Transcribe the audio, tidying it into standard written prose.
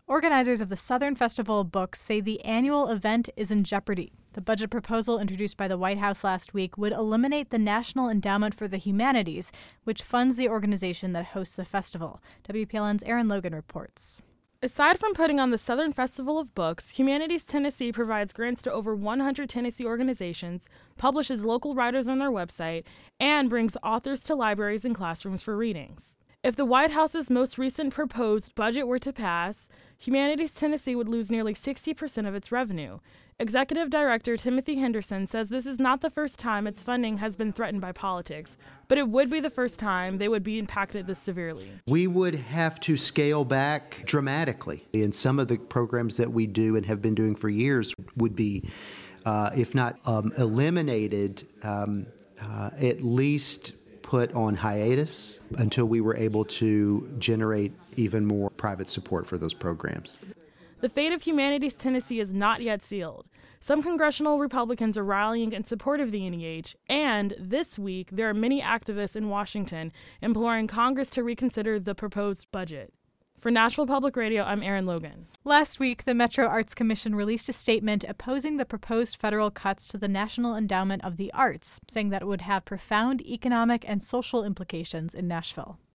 Organizers of the Southern Festival of Books say the annual event is in jeopardy. The budget proposal introduced by the White House last week would eliminate the National Endowment for the Humanities, which funds the organization that hosts the festival. WPLN's Aaron Logan reports. Aside from putting on the Southern Festival of Books, Humanities Tennessee provides grants to over 100 Tennessee organizations, publishes local writers on their website, and brings authors to libraries and classrooms for readings. If the White House's most recent proposed budget were to pass, Humanities Tennessee would lose nearly 60% of its revenue. Executive Director Timothy Henderson says this is not the first time its funding has been threatened by politics, but it would be the first time they would be impacted this severely. We would have to scale back dramatically. And some of the programs that we do and have been doing for years would be, if not eliminated, at least put on hiatus until we were able to generate even more private support for those programs. The fate of Humanities Tennessee is not yet sealed. Some congressional Republicans are rallying in support of the NEH, and this week there are many activists in Washington imploring Congress to reconsider the proposed budget. For Nashville Public Radio, I'm Aaron Logan. Last week, the Metro Arts Commission released a statement opposing the proposed federal cuts to the National Endowment of the Arts, saying that it would have profound economic and social implications in Nashville.